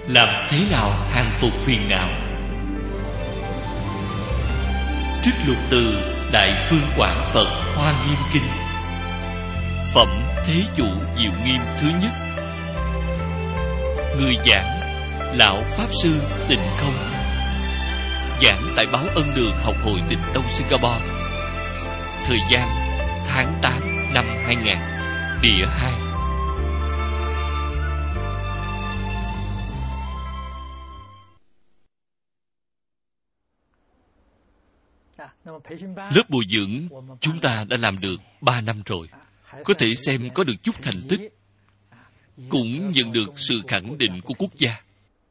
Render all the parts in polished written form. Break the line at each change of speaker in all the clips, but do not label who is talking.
Làm thế nào hàng phục phiền não? Trích lục từ Đại Phương Quảng Phật Hoa Nghiêm Kinh. Phẩm Thế Chủ Diệu Nghiêm thứ nhất. Người giảng Lão Pháp Sư Tịnh Không. Giảng tại Báo Ân Đường Học hội Tịnh Tông Singapore. Thời gian tháng 8 năm 2000. Địa 2. Lớp bồi dưỡng chúng ta đã làm được 3 năm rồi. Có thể xem có được chút thành tích, cũng nhận được sự khẳng định của quốc gia.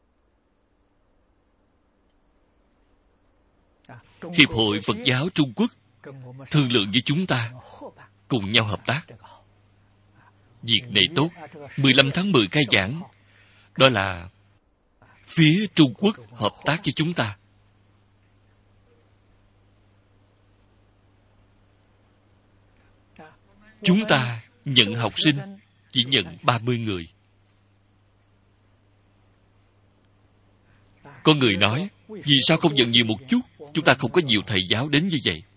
Hiệp hội Phật giáo Trung Quốc thương lượng với chúng ta, cùng nhau hợp tác. Việc này tốt. 15 tháng 10 khai giảng, đó là phía Trung Quốc hợp tác với chúng ta. Chúng ta nhận học sinh chỉ nhận 30 người. Có người nói, vì sao không nhận nhiều một chút? Chúng ta không có nhiều thầy giáo đến như vậy.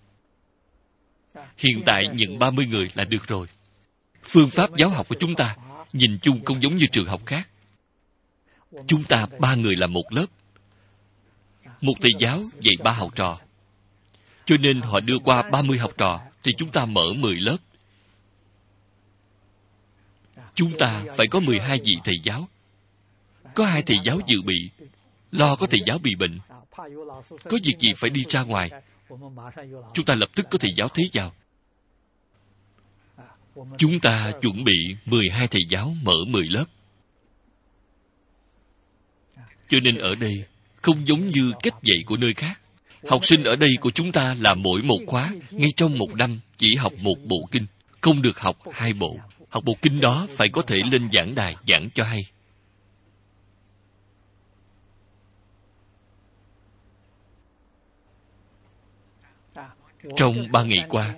Hiện tại nhận 30 người là được rồi. Phương pháp giáo học của chúng ta nhìn chung không giống như trường học khác. Chúng ta 3 người là một lớp. Một thầy giáo dạy 3 học trò. Cho nên họ đưa qua 30 học trò, thì chúng ta mở 10 lớp. Chúng ta phải có 12 vị thầy giáo. Có 2 thầy giáo dự bị, lo có thầy giáo bị bệnh. Có việc gì phải đi ra ngoài, chúng ta lập tức có thầy giáo thế vào. Chúng ta chuẩn bị 12 thầy giáo mở 10 lớp. Cho nên ở đây không giống như cách dạy của nơi khác. Học sinh ở đây của chúng ta là mỗi một khóa, ngay trong một năm chỉ học một bộ kinh, không được học 2 bộ. Học bộ kinh đó phải có thể lên giảng đài giảng cho hay. Trong 3 ngày qua,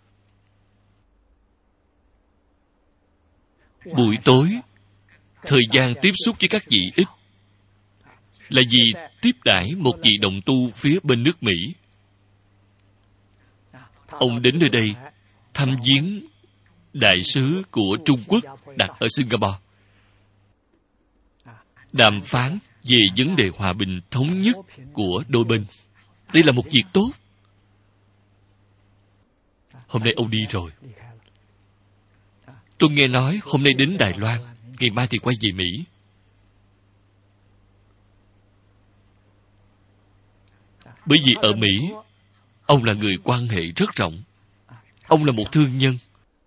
buổi tối, thời gian tiếp xúc với các vị ít, là vì tiếp đãi một vị đồng tu phía bên nước Mỹ. Ông đến nơi đây thăm viếng đại sứ của Trung Quốc đặt ở Singapore, đàm phán về vấn đề hòa bình thống nhất của đôi bên. Đây là một việc tốt. Hôm nay ông đi rồi. Tôi nghe nói hôm nay đến Đài Loan, ngày mai thì quay về Mỹ. Bởi vì ở Mỹ, ông là người quan hệ rất rộng. Ông là một thương nhân.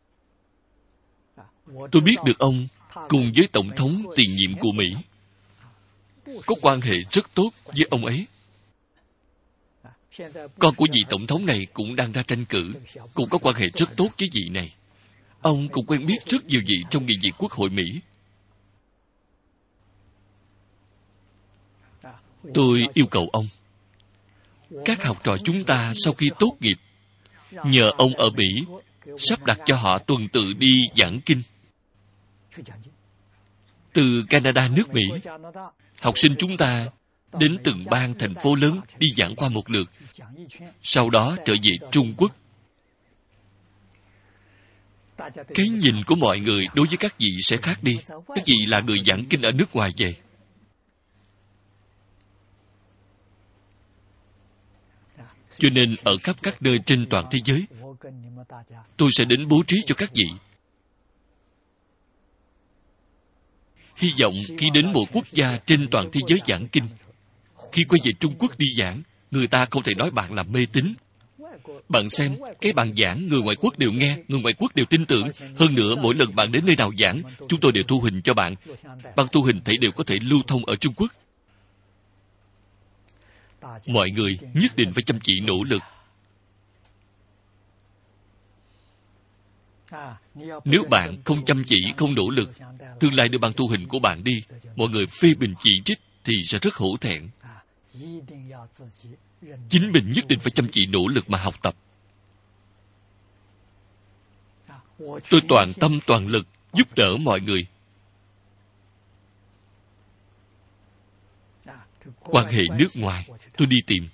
Tôi biết được ông cùng với Tổng thống tiền nhiệm của Mỹ có quan hệ rất tốt với ông ấy. Con của vị Tổng thống này cũng đang ra tranh cử, cũng có quan hệ rất tốt với vị này. Ông cũng quen biết rất nhiều vị trong nghị viện Quốc hội Mỹ. Tôi yêu cầu ông, các học trò chúng ta sau khi tốt nghiệp, nhờ ông ở Mỹ sắp đặt cho họ tuần tự đi giảng kinh. Từ Canada nước Mỹ, học sinh chúng ta đến từng bang thành phố lớn đi giảng qua một lượt, sau đó trở về Trung Quốc. Cái nhìn của mọi người đối với các vị sẽ khác đi. Các vị là người giảng kinh ở nước ngoài về. Cho nên ở khắp các nơi trên toàn thế giới, tôi sẽ đến bố trí cho các vị. Hy vọng khi đến một quốc gia trên toàn thế giới giảng kinh, khi quay về Trung Quốc đi giảng, người ta không thể nói bạn là mê tín. Bạn xem, cái bạn giảng, người ngoại quốc đều nghe, người ngoại quốc đều tin tưởng. Hơn nữa, mỗi lần bạn đến nơi nào giảng, chúng tôi đều thu hình cho bạn. Băng thu hình thể đều có thể lưu thông ở Trung Quốc. Mọi người nhất định phải chăm chỉ nỗ lực. Nếu bạn không chăm chỉ, không nỗ lực, tương lai đưa băng thu hình của bạn đi, mọi người phê bình chỉ trích thì sẽ rất hổ thẹn. Chính mình nhất định phải chăm chỉ nỗ lực mà học tập. Tôi toàn tâm toàn lực giúp đỡ mọi người. Quan hệ nước ngoài, tôi đi tìm.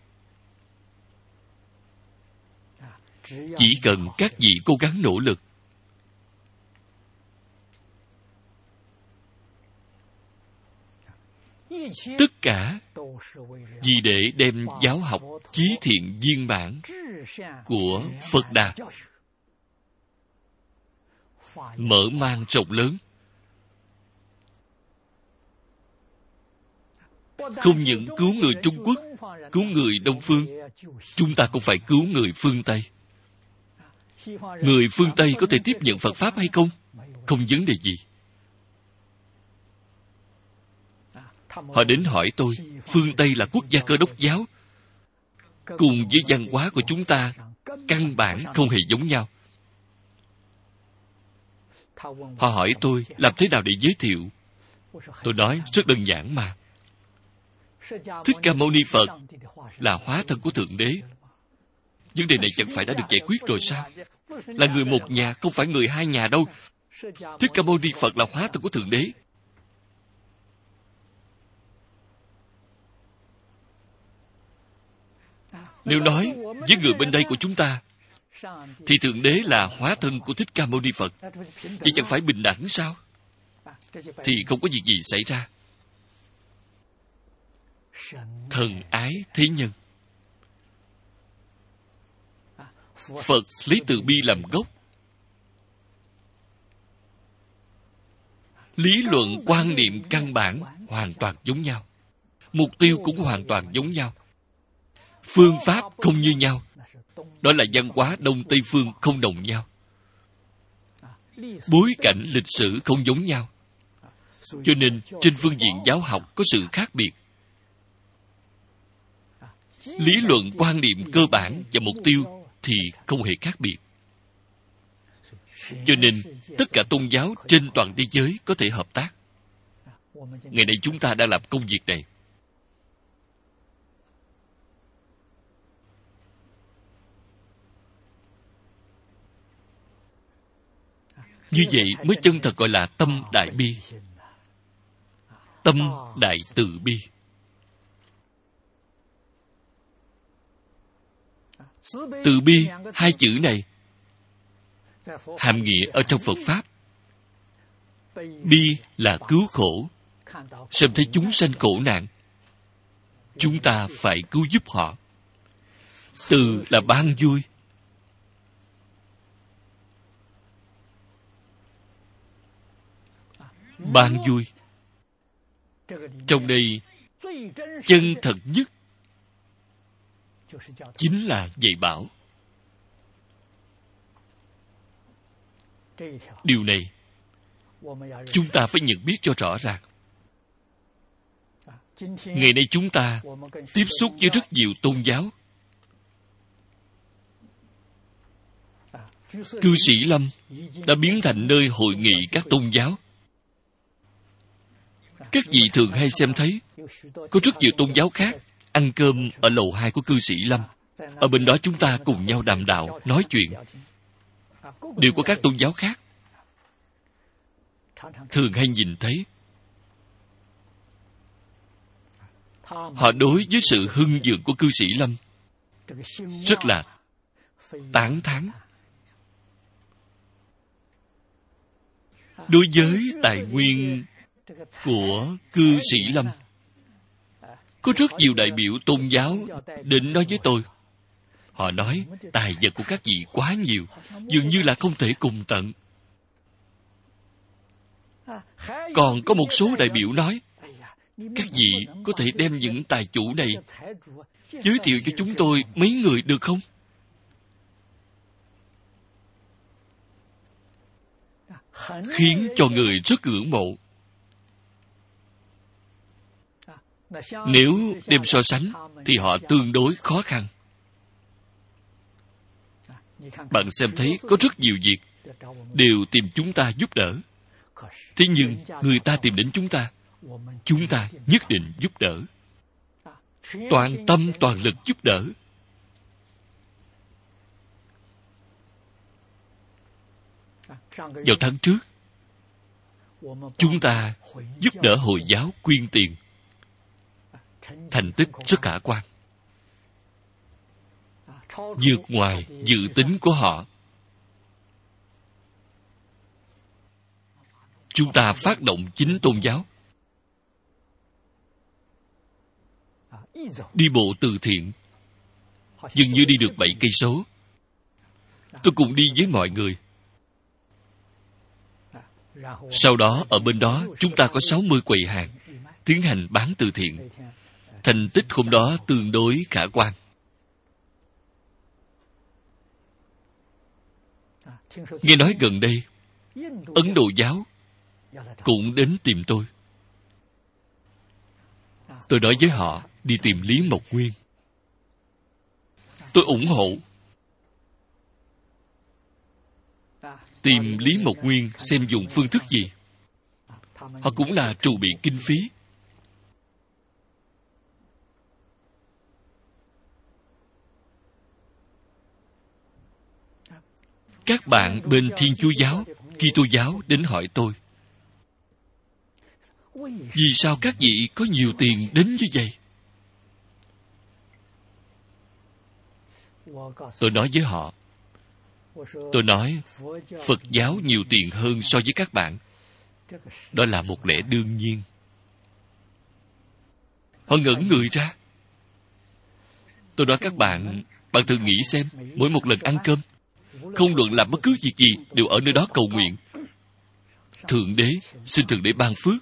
Chỉ cần các vị cố gắng nỗ lực, tất cả vì để đem giáo học chí thiện viên mãn của Phật Đà mở mang rộng lớn. Không những cứu người Trung Quốc, cứu người Đông Phương, chúng ta cũng phải cứu người phương Tây. Người phương Tây có thể tiếp nhận Phật Pháp hay không? Không vấn đề gì. Họ đến hỏi tôi, phương Tây là quốc gia Cơ Đốc giáo, cùng với văn hóa của chúng ta căn bản không hề giống nhau. Họ hỏi tôi làm thế nào để giới thiệu. Tôi nói rất đơn giản mà. Thích Ca Mâu Ni Phật là hóa thân của Thượng Đế. Vấn đề này chẳng phải đã được giải quyết rồi sao? Là người một nhà, không phải người hai nhà đâu. Thích Ca Mâu Ni Phật là hóa thân của Thượng Đế. Nếu nói với người bên đây của chúng ta, thì Thượng Đế là hóa thân của Thích Ca Mâu Ni Phật, vậy chẳng phải bình đẳng sao? Thì không có việc gì xảy ra. Thần ái thế nhân. Phật lấy từ bi làm gốc. Lý luận quan niệm căn bản hoàn toàn giống nhau. Mục tiêu cũng hoàn toàn giống nhau. Phương pháp không như nhau. Đó là văn hóa Đông Tây Phương không đồng nhau. Bối cảnh lịch sử không giống nhau. Cho nên trên phương diện giáo học có sự khác biệt. Lý luận quan niệm cơ bản và mục tiêu thì không hề khác biệt. Cho nên tất cả tôn giáo trên toàn thế giới có thể hợp tác. Ngày nay chúng ta đang làm công việc này. Như vậy mới chân thật gọi là tâm đại bi. Tâm đại từ bi. Từ bi, hai chữ này hàm nghĩa ở trong Phật Pháp. Bi là cứu khổ. Xem thấy chúng sanh khổ nạn, chúng ta phải cứu giúp họ. Từ là ban vui. Ban vui. Trong đây, chân thật nhất chính là dạy bảo. Điều này chúng ta phải nhận biết cho rõ ràng. Ngày nay chúng ta tiếp xúc với rất nhiều tôn giáo. Cư Sĩ Lâm đã biến thành nơi hội nghị các tôn giáo. Các vị thường hay xem thấy có rất nhiều tôn giáo khác ăn cơm ở lầu 2 của Cư Sĩ Lâm. Ở bên đó chúng ta cùng nhau đàm đạo, nói chuyện. Đều có các tôn giáo khác. Thường hay nhìn thấy. Họ đối với sự hưng vượng của Cư Sĩ Lâm rất là tán thán. Đối với tài nguyên của Cư Sĩ Lâm, có rất nhiều đại biểu tôn giáo đến nói với tôi. Họ nói tài vật của các vị quá nhiều, dường như là không thể cùng tận. Còn có một số đại biểu nói, các vị có thể đem những tài chủ này giới thiệu cho chúng tôi mấy người được không? Khiến cho người rất ngưỡng mộ. Nếu đem so sánh thì họ tương đối khó khăn. Bạn xem thấy có rất nhiều việc đều tìm chúng ta giúp đỡ. Thế nhưng người ta tìm đến chúng ta nhất định giúp đỡ. Toàn tâm toàn lực giúp đỡ. Vào tháng trước, chúng ta giúp đỡ Hồi giáo quyên tiền thành tích rất khả quan, vượt ngoài dự tính của họ. Chúng ta phát động chính tôn giáo, đi bộ từ thiện, dường như đi được 7 cây số. Tôi cùng đi với mọi người. Sau đó ở bên đó chúng ta có 60 quầy hàng tiến hành bán từ thiện. Thành tích hôm đó tương đối khả quan. Nghe nói gần đây Ấn Độ giáo cũng đến tìm tôi. Tôi nói với họ đi tìm Lý Mộc Nguyên. Tôi ủng hộ. Tìm Lý Mộc Nguyên xem dùng phương thức gì. Họ cũng là trù bị kinh phí. Các bạn bên Thiên Chúa giáo, Kitô giáo đến hỏi tôi, vì sao các vị có nhiều tiền đến như vậy? Tôi nói với họ, tôi nói Phật giáo nhiều tiền hơn so với các bạn. Đó là một lẽ đương nhiên. Họ ngẩn người ra. Tôi nói các bạn thử nghĩ xem, mỗi một lần ăn cơm, không luận làm bất cứ việc gì, đều ở nơi đó cầu nguyện. Thượng Đế, xin Thượng Đế ban phước.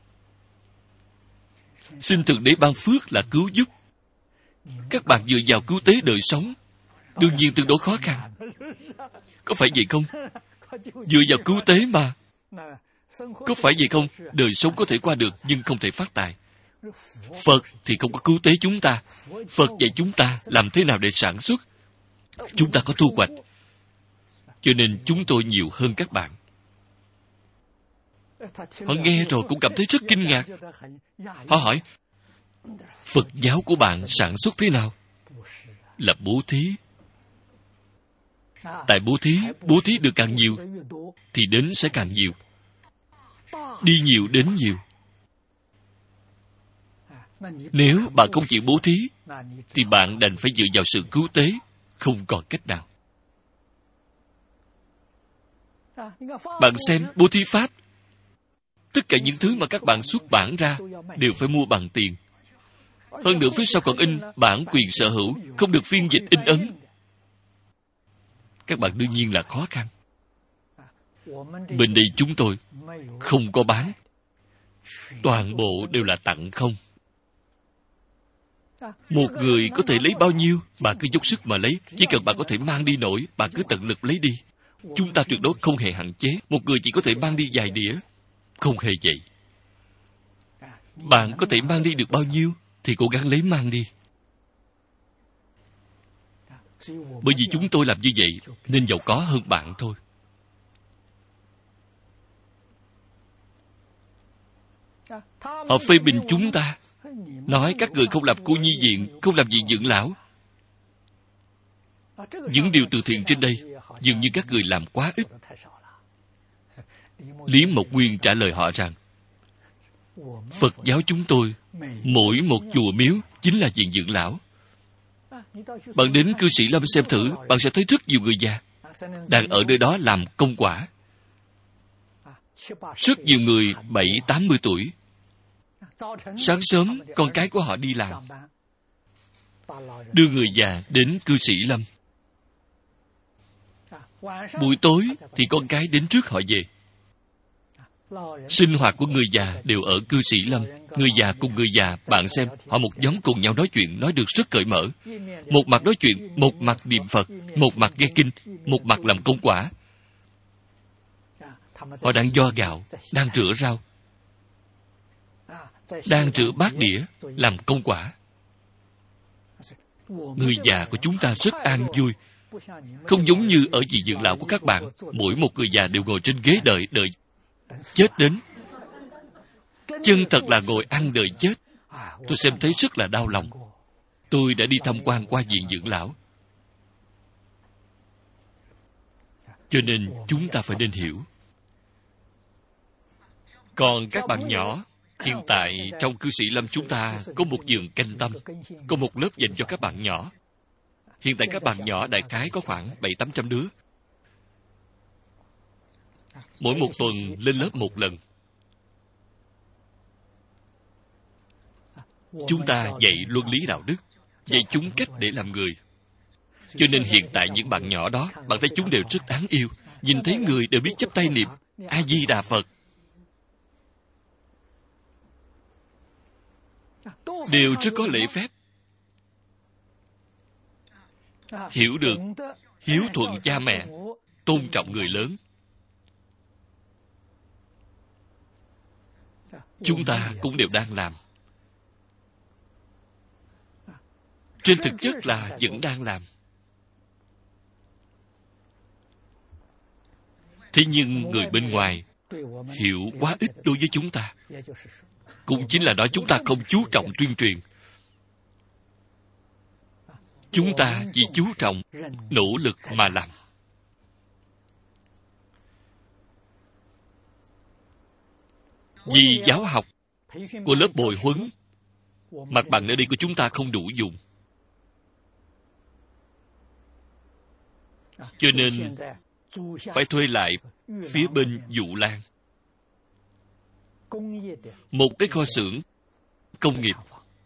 Xin Thượng Đế ban phước là cứu giúp. Các bạn dựa vào cứu tế đời sống, đương nhiên tương đối khó khăn. Có phải vậy không? Dựa vào cứu tế mà. Có phải vậy không? Đời sống có thể qua được, nhưng không thể phát tài. Phật thì không có cứu tế chúng ta. Phật dạy chúng ta làm thế nào để sản xuất. Chúng ta có thu hoạch. Cho nên chúng tôi nhiều hơn các bạn. Họ nghe rồi cũng cảm thấy rất kinh ngạc. Họ hỏi, Phật giáo của bạn sản xuất thế nào? Là bố thí. Tại bố thí được càng nhiều, thì đến sẽ càng nhiều. Đi nhiều đến nhiều. Nếu bạn không chịu bố thí, thì bạn đành phải dựa vào sự cứu tế, không còn cách nào. Bạn xem bố thí pháp, tất cả những thứ mà các bạn xuất bản ra đều phải mua bằng tiền. Hơn nữa phía sau còn in bản quyền sở hữu, không được phiên dịch in ấn. Các bạn đương nhiên là khó khăn. Bên đây chúng tôi không có bán, toàn bộ đều là tặng không. Một người có thể lấy bao nhiêu, bạn cứ dốc sức mà lấy. Chỉ cần bạn có thể mang đi nổi, bạn cứ tận lực lấy đi. Chúng ta tuyệt đối không hề hạn chế. Một người chỉ có thể mang đi vài đĩa. Không hề vậy. Bạn có thể mang đi được bao nhiêu thì cố gắng lấy mang đi. Bởi vì chúng tôi làm như vậy nên giàu có hơn bạn thôi. Họ phê bình chúng ta, nói các người không làm cô nhi viện, không làm viện dưỡng lão. Những điều từ thiện trên đây dường như các người làm quá ít. Lý Mộc Nguyên trả lời họ rằng, Phật giáo chúng tôi, mỗi một chùa miếu chính là viện dưỡng lão. Bạn đến cư sĩ Lâm xem thử, bạn sẽ thấy rất nhiều người già đang ở nơi đó làm công quả. Rất nhiều người 70-80 tuổi. Sáng sớm, con cái của họ đi làm, đưa người già đến cư sĩ Lâm. Buổi tối thì con cái đến trước họ về. Sinh hoạt của người già đều ở cư sĩ Lâm. Người già cùng người già, bạn xem, họ một nhóm cùng nhau nói chuyện, nói được rất cởi mở. Một mặt nói chuyện, một mặt niệm Phật, một mặt nghe kinh, một mặt làm công quả. Họ đang vo gạo, đang rửa rau, đang rửa bát đĩa, làm công quả. Người già của chúng ta rất an vui. Không giống như ở viện dưỡng lão của các bạn, mỗi một người già đều ngồi trên ghế đợi chết đến. Chân thật là ngồi ăn đợi chết. Tôi xem thấy rất là đau lòng. Tôi đã đi tham quan qua viện dưỡng lão. Cho nên chúng ta phải nên hiểu. Còn các bạn nhỏ, Hiện tại trong cư sĩ Lâm chúng ta có một vườn canh tâm, có một lớp dành cho các bạn nhỏ. Hiện tại các bạn nhỏ đại khái có khoảng 700-800 đứa. Mỗi một tuần lên lớp một lần. Chúng ta dạy luân lý đạo đức, dạy chúng cách để làm người. Cho nên hiện tại những bạn nhỏ đó, bạn thấy chúng đều rất đáng yêu. Nhìn thấy người đều biết chắp tay niệm A Di Đà Phật, đều rất có lễ phép, hiểu được hiếu thuận cha mẹ, tôn trọng người lớn. Chúng ta cũng đều đang làm. Trên thực chất là vẫn đang làm. Thế nhưng người bên ngoài hiểu quá ít đối với chúng ta. Cũng chính là nói chúng ta không chú trọng tuyên truyền. Chúng ta chỉ chú trọng nỗ lực mà làm. Vì giáo học của lớp bồi huấn, mặt bằng nơi đây của chúng ta không đủ dùng. Cho nên phải thuê lại phía bên Dụ Lan một cái kho xưởng công nghiệp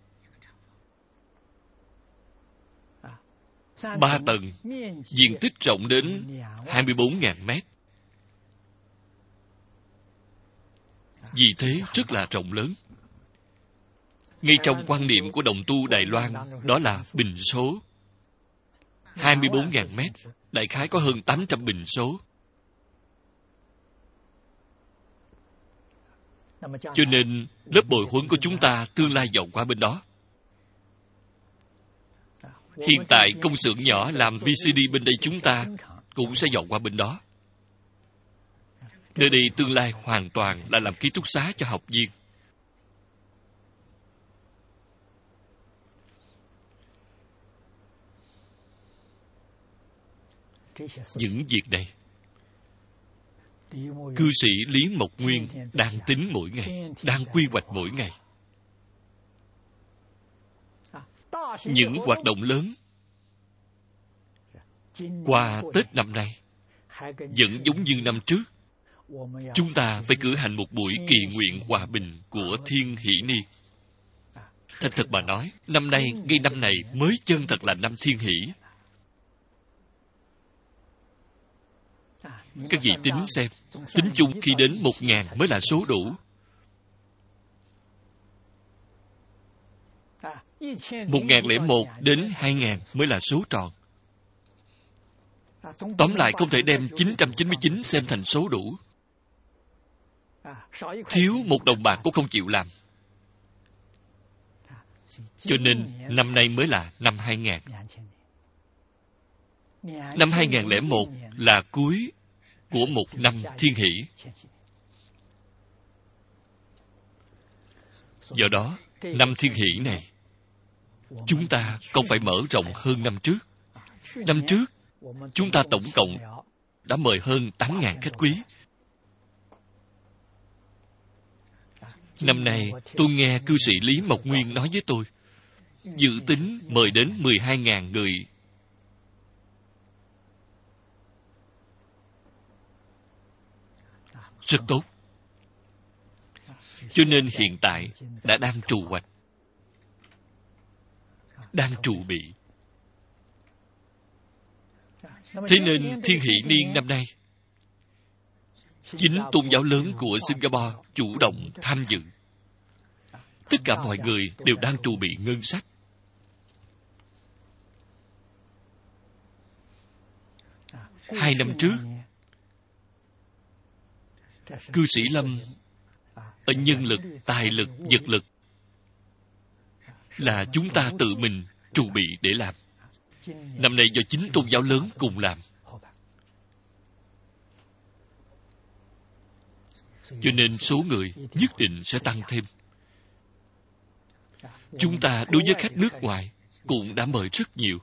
3 tầng, diện tích rộng đến 24.000 mét. Vì thế rất là rộng lớn. Ngay trong quan niệm của đồng tu Đài Loan, đó là bình số. 24.000 mét, đại khái có hơn 800 bình số. Cho nên, lớp bồi huấn của chúng ta tương lai dọn qua bên đó. Hiện tại, công xưởng nhỏ làm VCD bên đây chúng ta cũng sẽ dọn qua bên đó. Nơi đây tương lai hoàn toàn là làm ký túc xá cho học viên. Những việc này, cư sĩ Lý Mộc Nguyên đang tính mỗi ngày, đang quy hoạch mỗi ngày. Những hoạt động lớn qua Tết năm nay vẫn giống như năm trước. Chúng ta phải cử hành một buổi kỳ nguyện hòa bình của Thiên Hỷ Niên. Thành thật mà nói, năm nay, ngay năm này mới chân thật là năm Thiên Hỷ. Các vị tính xem, tính chung khi đến 1.000 mới là số đủ. 1.001 đến 2.000 mới là số tròn. Tóm lại không thể đem 999 xem thành số đủ. Thiếu một đồng bạc cũng không chịu làm. Cho nên năm nay mới là năm 2000. Năm 2001 là cuối của một năm Thiên Hỷ. Do đó, năm Thiên Hỷ này, chúng ta không phải mở rộng hơn năm trước. Năm trước, chúng ta tổng cộng đã mời hơn 8.000 khách quý. Năm nay, tôi nghe cư sĩ Lý Mộc Nguyên nói với tôi, dự tính mời đến 12.000 người. Rất tốt. Cho nên hiện tại đã đang trù hoạch, đang trù bị. Thế nên Thiên Hỷ Niên năm nay, chính tôn giáo lớn của Singapore chủ động tham dự. Tất cả mọi người đều đang trù bị ngân sách. Hai năm trước, cư sĩ Lâm ở nhân lực, tài lực, vật lực là chúng ta tự mình trù bị để làm. Năm nay do chính tôn giáo lớn cùng làm. Cho nên số người nhất định sẽ tăng thêm. Chúng ta đối với khách nước ngoài cũng đã mời rất nhiều.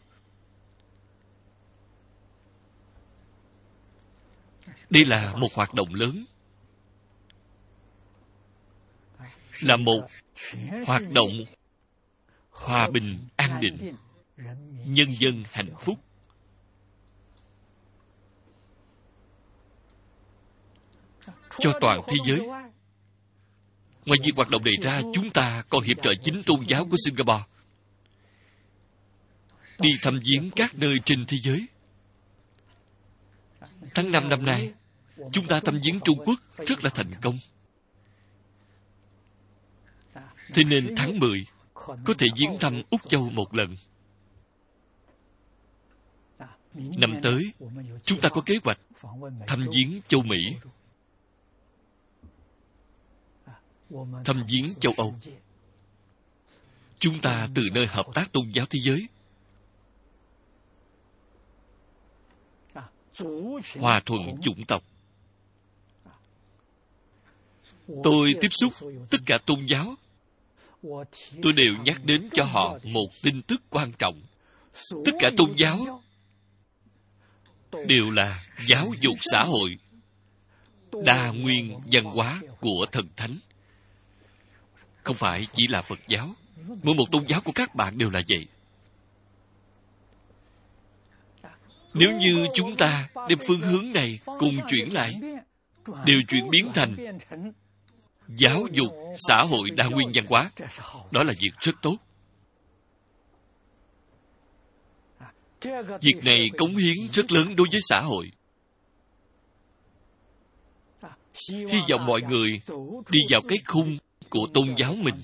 Đây là một hoạt động lớn. là một hoạt động hòa bình, an định, nhân dân hạnh phúc. Cho toàn thế giới. Ngoài việc hoạt động này ra, chúng ta còn hiệp trợ chính tôn giáo của Singapore đi thăm viếng các nơi trên thế giới. Tháng 5 năm nay, chúng ta thăm viếng Trung Quốc rất là thành công. Thế nên tháng 10 có thể viếng thăm Úc Châu một lần. Năm tới, chúng ta có kế hoạch thăm viếng châu Mỹ, thăm viếng châu Âu. Chúng ta từ nơi hợp tác tôn giáo thế giới, hòa thuận chủng tộc. Tôi tiếp xúc tất cả tôn giáo, tôi đều nhắc đến cho họ một tin tức quan trọng. Tất cả tôn giáo đều là giáo dục xã hội, đa nguyên văn hóa của thần thánh. Không phải chỉ là Phật giáo. Mỗi một tôn giáo của các bạn đều là vậy. Nếu như chúng ta đem phương hướng này cùng chuyển lại, đều chuyển biến thành giáo dục xã hội đa nguyên văn hóa, đó là việc rất tốt. Việc này cống hiến rất lớn đối với xã hội. Hy vọng mọi người đi vào cái khung của tôn giáo mình,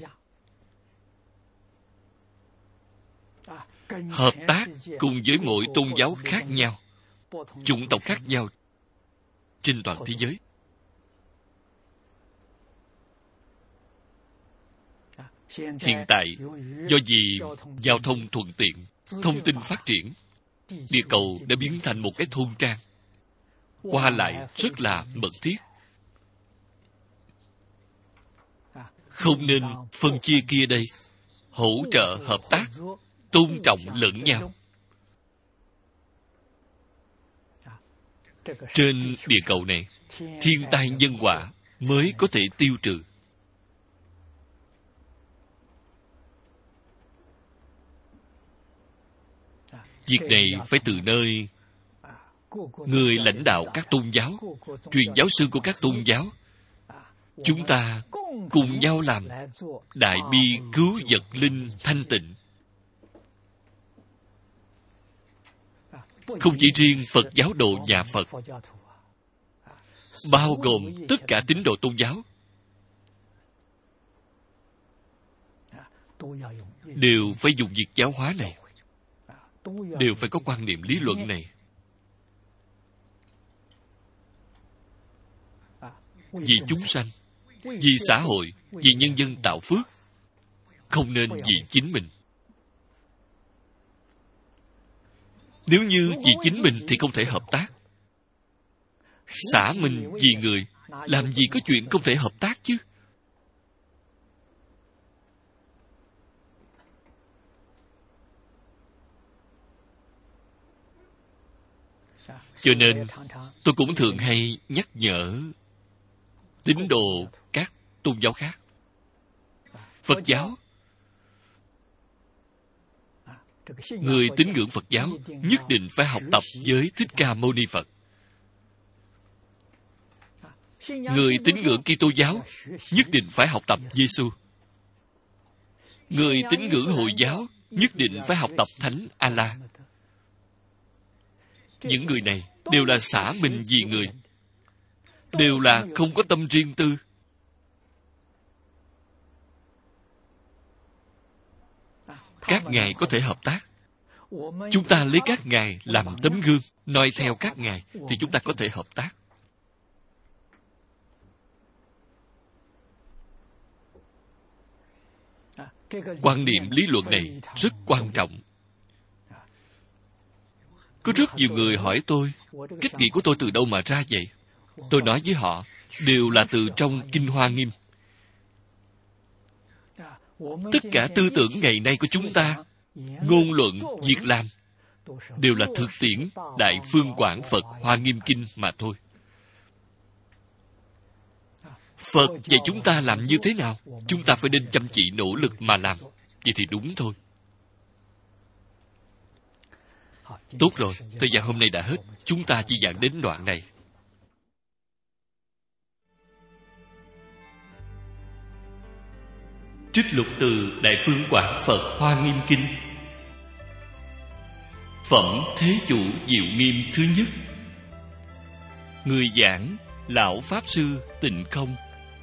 hợp tác cùng với mỗi tôn giáo khác nhau, chủng tộc khác nhau trên toàn thế giới. Hiện tại, do vì giao thông thuận tiện, thông tin phát triển, địa cầu đã biến thành một cái thôn trang. Qua lại rất là mật thiết. Không nên phân chia kia đây, hỗ trợ hợp tác, tôn trọng lẫn nhau. Trên địa cầu này, thiên tai nhân họa mới có thể tiêu trừ. Việc này phải từ nơi người lãnh đạo các tôn giáo, truyền giáo sư của các tôn giáo, chúng ta cùng nhau làm đại bi cứu vật linh thanh tịnh. Không chỉ riêng Phật giáo đồ nhà Phật, bao gồm tất cả tín đồ tôn giáo, đều phải dùng việc giáo hóa này, đều phải có quan niệm lý luận này. Vì chúng sanh, vì xã hội, vì nhân dân tạo phước, không nên vì chính mình. Nếu như vì chính mình thì không thể hợp tác. Xả mình vì người, làm gì có chuyện không thể hợp tác chứ? Cho nên, tôi cũng thường hay nhắc nhở tín đồ các tôn giáo khác. Phật giáo, người tín ngưỡng Phật giáo nhất định phải học tập với Thích Ca Mâu Ni Phật. Người tín ngưỡng Kitô giáo nhất định phải học tập Giêsu. Người tín ngưỡng Hồi giáo nhất định phải học tập Thánh A-la. Những người này đều là xả mình vì người, đều là không có tâm riêng tư. Các ngài có thể hợp tác. Chúng ta lấy các ngài làm tấm gương, noi theo các ngài, thì chúng ta có thể hợp tác. Quan niệm lý luận này rất quan trọng. Có rất nhiều người hỏi tôi, cách nghĩ của tôi từ đâu mà ra vậy? Tôi nói với họ, đều là từ trong Kinh Hoa Nghiêm. Tất cả tư tưởng ngày nay của chúng ta, ngôn luận, việc làm, đều là thực tiễn Đại Phương Quảng Phật Hoa Nghiêm Kinh mà thôi. Phật dạy chúng ta làm như thế nào? Chúng ta phải nên chăm chỉ nỗ lực mà làm. Vậy thì đúng thôi. Tốt rồi, thời gian hôm nay đã hết. Chúng ta chỉ giảng đến đoạn này. Trích lục từ Đại Phương Quảng Phật Hoa Nghiêm Kinh. Phẩm Thế Chủ Diệu Nghiêm thứ nhất. Người giảng Lão Pháp Sư Tịnh Không.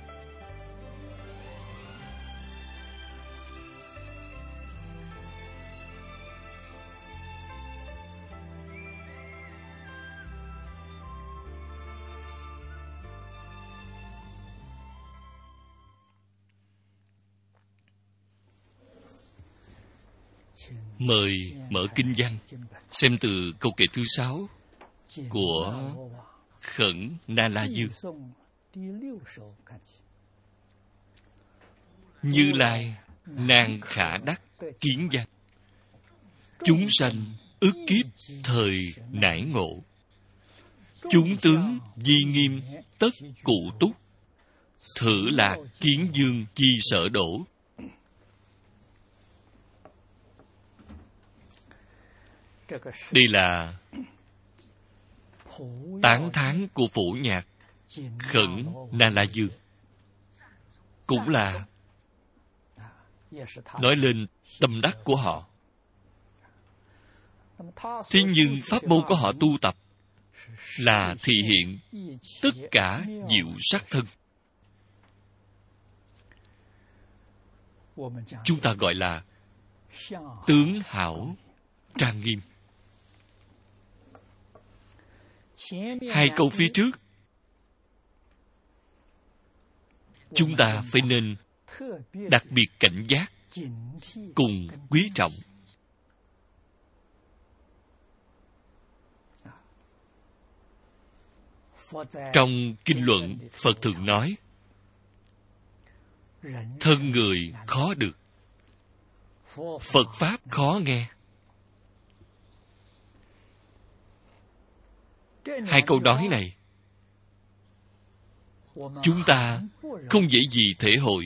Mời mở kinh văn, xem từ câu kệ thứ 6 của Khẩn Na La Dương. Như Lai nan khả đắc kiến danh, chúng sanh ức kiếp thời nải ngộ. Chúng tướng di nghiêm tất cụ túc, thử lạc kiến dương chi sở đổ. Đây là tán thán của Phổ Nhạc Khẩn Na La Dương, cũng là nói lên tâm đắc của họ. Thế nhưng pháp môn của họ tu tập là thị hiện tất cả diệu sắc thân. Chúng ta gọi là tướng hảo trang nghiêm. Hai câu phía trước chúng ta phải nên đặc biệt cảnh giác cùng quý trọng. Trong kinh luận, Phật thường nói thân người khó được, Phật Pháp khó nghe. Hai câu nói này chúng ta không dễ gì thể hội.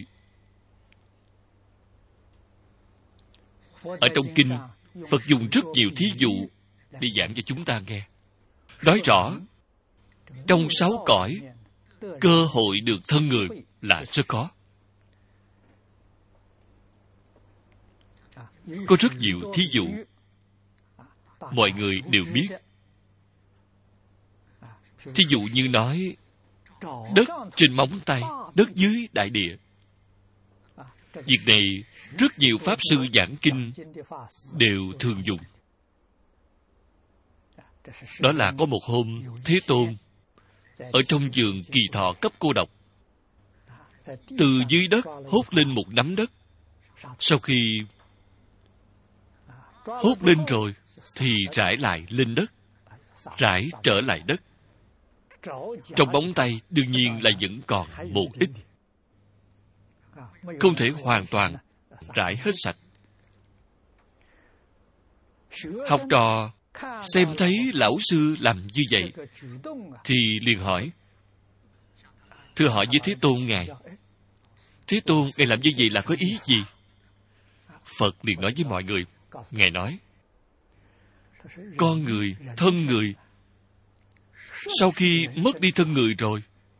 Ở trong kinh, Phật dùng rất nhiều thí dụ để giảng cho chúng ta nghe. Nói rõ, trong 6 cõi, cơ hội được thân người là rất khó. Có rất nhiều thí dụ mọi người đều biết. Thí dụ như nói đất trên móng tay, đất dưới đại địa. Việc này rất nhiều Pháp Sư giảng kinh đều thường dùng. Đó là có một hôm Thế Tôn ở trong vườn Kỳ Thọ cấp cô độc, từ dưới đất hốt lên một nắm đất. Sau khi hốt lên rồi thì rải lại lên đất, rải trở lại đất. Trong móng tay đương nhiên là vẫn còn một ít, không thể hoàn toàn rải hết sạch. Học trò xem thấy lão sư làm như vậy thì liền hỏi: thưa hỏi với Thế Tôn ngài, Thế Tôn ngài làm như vậy là có ý gì? Phật liền nói với mọi người, ngài nói: con người, thân người, sau khi mất đi thân người rồi,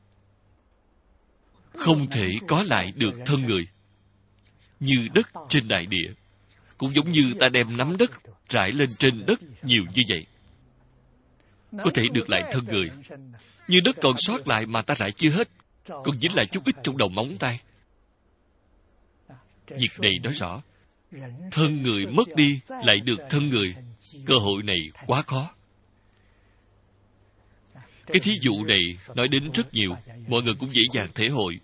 không thể có lại được thân người. Như đất trên đại địa, cũng giống như ta đem nắm đất rải lên trên đất nhiều như vậy, có thể được lại thân người. Như đất còn sót lại mà ta rải chưa hết, còn dính lại chút ít trong đầu móng tay. Việc này nói rõ, thân người mất đi lại được thân người, cơ hội này quá khó. Cái thí dụ này nói đến rất nhiều, mọi người cũng dễ dàng thể hội.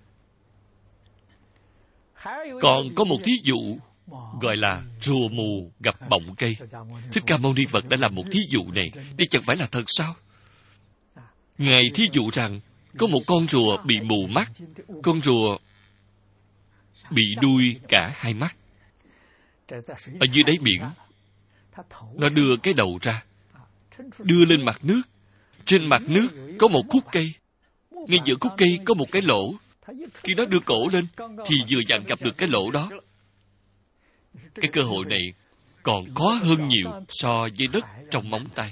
Còn có một thí dụ gọi là rùa mù gặp bọng cây. Thích Ca Mâu Ni Phật đã làm một thí dụ này, đây chẳng phải là thật sao? Ngài thí dụ rằng có một con rùa bị mù mắt, con rùa bị đuôi cả hai mắt. Ở dưới đáy biển, nó đưa cái đầu ra, đưa lên mặt nước. Trên mặt nước có một khúc cây. ngay giữa khúc cây có một cái lỗ. Khi nó đưa cổ lên, thì vừa vặn gặp được cái lỗ đó. Cái cơ hội này còn khó hơn nhiều so với đất trong móng tay.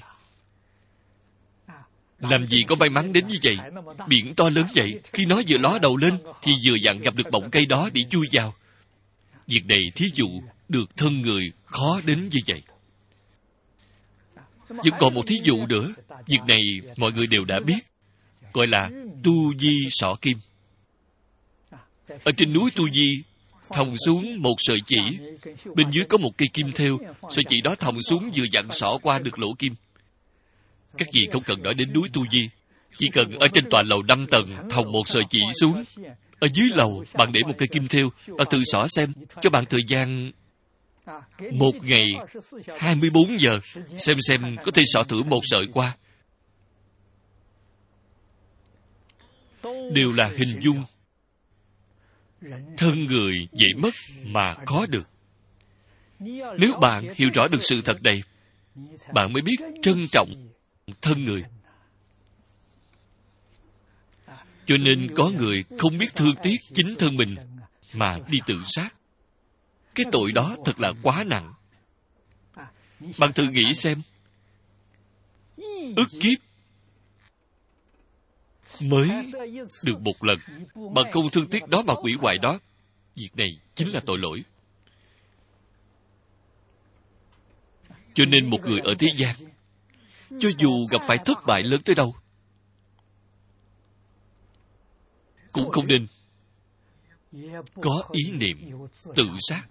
Làm gì có may mắn đến như vậy? Biển to lớn vậy, khi nó vừa ló đầu lên, thì vừa vặn gặp được bọng cây đó để chui vào. Việc này thí dụ được thân người khó đến như vậy. Vẫn còn một thí dụ nữa. Việc này mọi người đều đã biết, gọi là tu di xỏ kim. Ở trên núi Tu Di, thòng xuống một sợi chỉ, bên dưới có một cây kim thêu, sợi chỉ đó thòng xuống vừa vặn xỏ qua được lỗ kim. Các vị không cần nói đến núi Tu Di, chỉ cần ở trên tòa lầu 5 tầng thòng một sợi chỉ xuống, ở dưới lầu bạn để một cây kim thêu, bạn tự xỏ xem, cho bạn thời gian 1 ngày 24 giờ, xem có thể xỏ thử một sợi qua. Đều là hình dung thân người dễ mất mà khó được. Nếu bạn hiểu rõ được sự thật này, bạn mới biết trân trọng thân người. Cho nên có người không biết thương tiếc chính thân mình mà đi tự sát. Cái tội đó thật là quá nặng. Bạn thử nghĩ xem, ức kiếp mới được một lần, bạn không thương tiếc đó mà hủy hoại đó, việc này chính là tội lỗi. Cho nên một người ở thế gian, cho dù gặp phải thất bại lớn tới đâu, cũng không nên có ý niệm tự sát.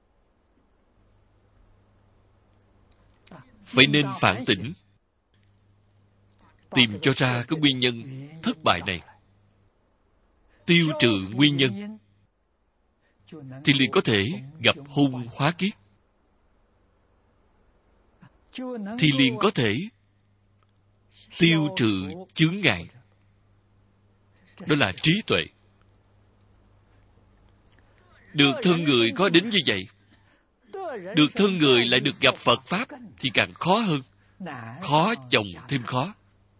Phải nên phản tỉnh, tìm cho ra cái nguyên nhân thất bại này, tiêu trừ nguyên nhân, thì liền có thể gặp hung hóa kiết, thì liền có thể tiêu trừ chướng ngại. Đó là trí tuệ. Được thân người có đến như vậy, được thân người lại được gặp Phật Pháp thì càng khó hơn. Khó chồng thêm khó.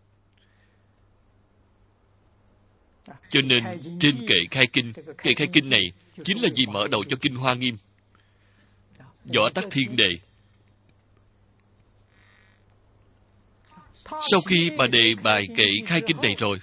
Cho nên trên kệ khai kinh này chính là gì mở đầu cho kinh Hoa Nghiêm. Võ Tắc Thiên Đề. Sau khi bà đề bài kệ khai kinh này rồi,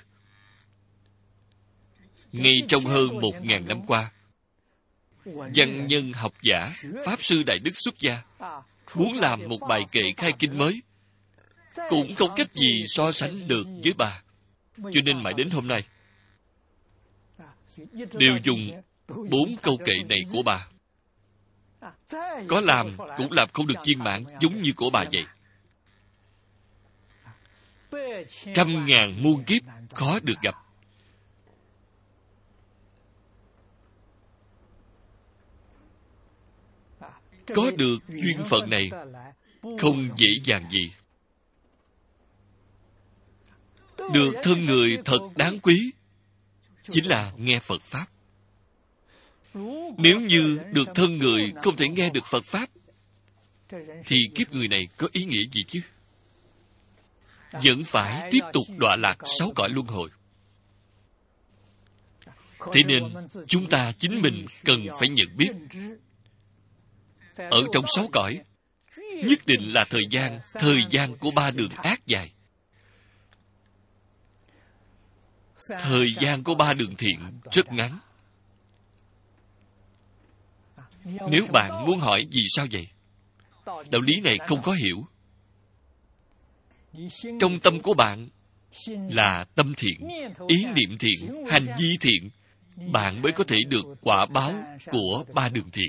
ngay trong hơn 1000 năm qua, văn nhân học giả, pháp sư đại đức xuất gia muốn làm một bài kệ khai kinh mới, cũng không cách gì so sánh được với bà. Cho nên mãi đến hôm nay đều dùng 4 câu kệ này của bà. Có làm cũng làm không được viên mãn giống như của bà vậy. 100.000 muôn kiếp khó được gặp. Có được duyên phận này không dễ dàng gì. Được thân người thật đáng quý chính là nghe Phật Pháp. Nếu như được thân người không thể nghe được Phật Pháp, thì kiếp người này có ý nghĩa gì chứ? Vẫn phải tiếp tục đọa lạc 6 cõi luân hồi. Thế nên chúng ta chính mình cần phải nhận biết, ở trong 6 cõi nhất định là thời gian của 3 đường ác dài. Thời gian của 3 đường thiện rất ngắn. Nếu bạn muốn hỏi vì sao vậy, đạo lý này không có hiểu. Trong tâm của bạn là tâm thiện, ý niệm thiện, hành vi thiện, bạn mới có thể được quả báo của 3 đường thiện.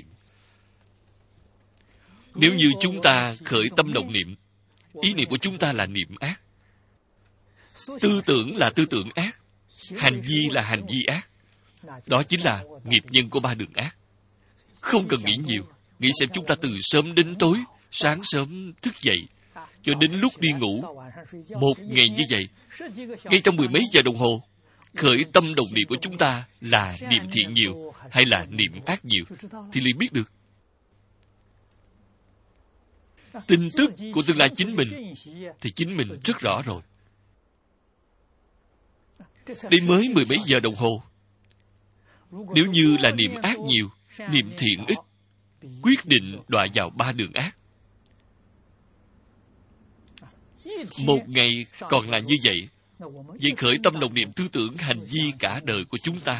Nếu như chúng ta khởi tâm động niệm, ý niệm của chúng ta là niệm ác, tư tưởng là tư tưởng ác, hành vi là hành vi ác, đó chính là nghiệp nhân của 3 đường ác. Không cần nghĩ nhiều. Nghĩ xem chúng ta từ sớm đến tối, sáng sớm thức dậy, cho đến lúc đi ngủ, một ngày như vậy, ngay trong 10 mấy giờ đồng hồ, khởi tâm động niệm của chúng ta là niệm thiện nhiều hay là niệm ác nhiều, thì liền biết được. Tin tức của tương lai chính mình thì chính mình rất rõ rồi. Đây mới 10 mấy giờ đồng hồ. Nếu như là niệm ác nhiều, niệm thiện ít, quyết định đọa vào 3 đường ác. Một ngày còn là như vậy, vậy khởi tâm đồng niệm tư tưởng hành vi cả đời của chúng ta.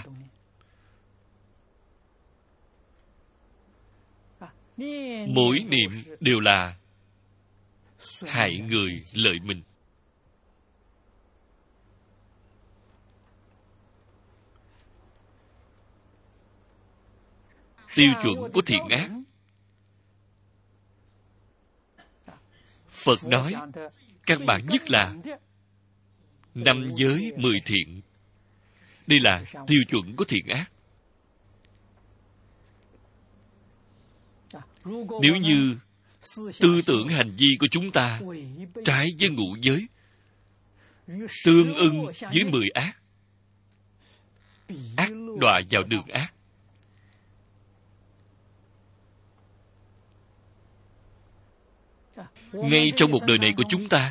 Mỗi niệm đều là hại người lợi mình. Tiêu chuẩn của thiện ác, Phật nói căn bản nhất là 5 giới 10 thiện. Đây là tiêu chuẩn của thiện ác. Nếu như tư tưởng hành vi của chúng ta trái với ngũ giới, tương ưng với 10 ác, ác đọa vào đường ác. Ngay trong một đời này của chúng ta,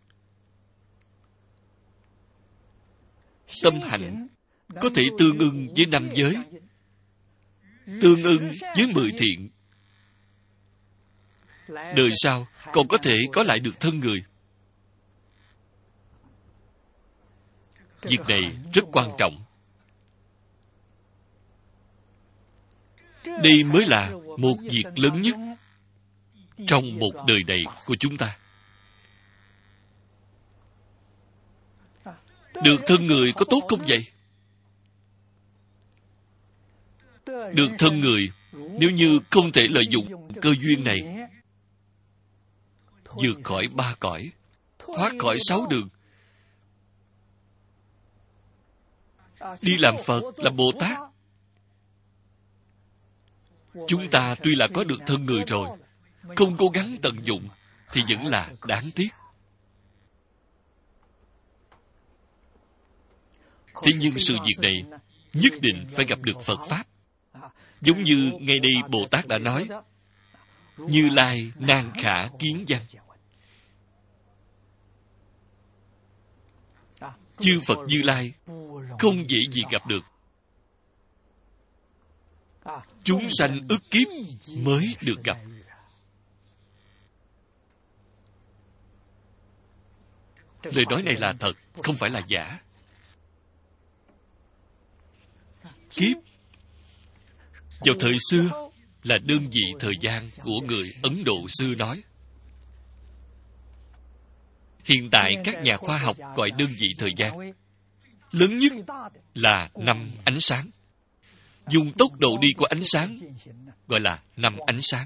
tâm hạnh có thể tương ưng với 5 giới, tương ưng với 10 thiện. Đời sau còn có thể có lại được thân người. Việc này rất quan trọng. Đây mới là một việc lớn nhất trong một đời này của chúng ta. Được thân người có tốt không vậy? Được thân người, nếu như không thể lợi dụng cơ duyên này, vượt khỏi 3 cõi, thoát khỏi 6 đường, đi làm Phật, làm Bồ Tát. Chúng ta tuy là có được thân người rồi, không cố gắng tận dụng, thì vẫn là đáng tiếc. Thế nhưng sự việc này nhất định phải gặp được Phật Pháp. Giống như ngay đây Bồ Tát đã nói, Như Lai nan khả kiến văn. Chư Phật Như Lai không dễ gì gặp được. Chúng sanh ức kiếp mới được gặp. Lời nói này là thật, không phải là giả. Kiếp vào thời xưa là đơn vị thời gian của người Ấn Độ xưa nói. Hiện tại các nhà khoa học gọi đơn vị thời gian lớn nhất là 5 ánh sáng. Dùng tốc độ đi của ánh sáng gọi là 5 ánh sáng.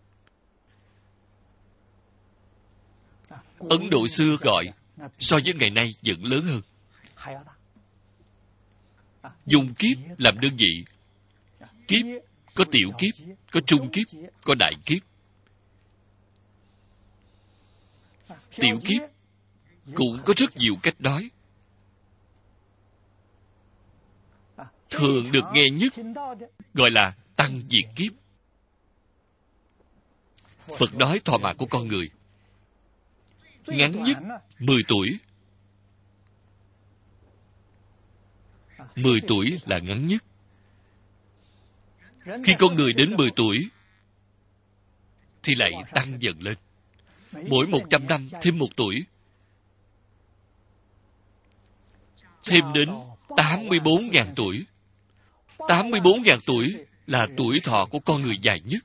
Ấn Độ xưa gọi so với ngày nay vẫn lớn hơn. Dùng kiếp làm đơn vị. Kiếp có tiểu kiếp, có trung kiếp, có đại kiếp. Tiểu kiếp cũng có rất nhiều cách nói. Thường được nghe nhất gọi là tăng diệt kiếp. Phật nói thọ mạng của con người ngắn nhất 10 tuổi. 10 tuổi là ngắn nhất. Khi con người đến 10 tuổi thì lại tăng dần lên. Mỗi 100 năm thêm 1 tuổi. Thêm đến 84.000 tuổi. 84.000 tuổi là tuổi thọ của con người dài nhất.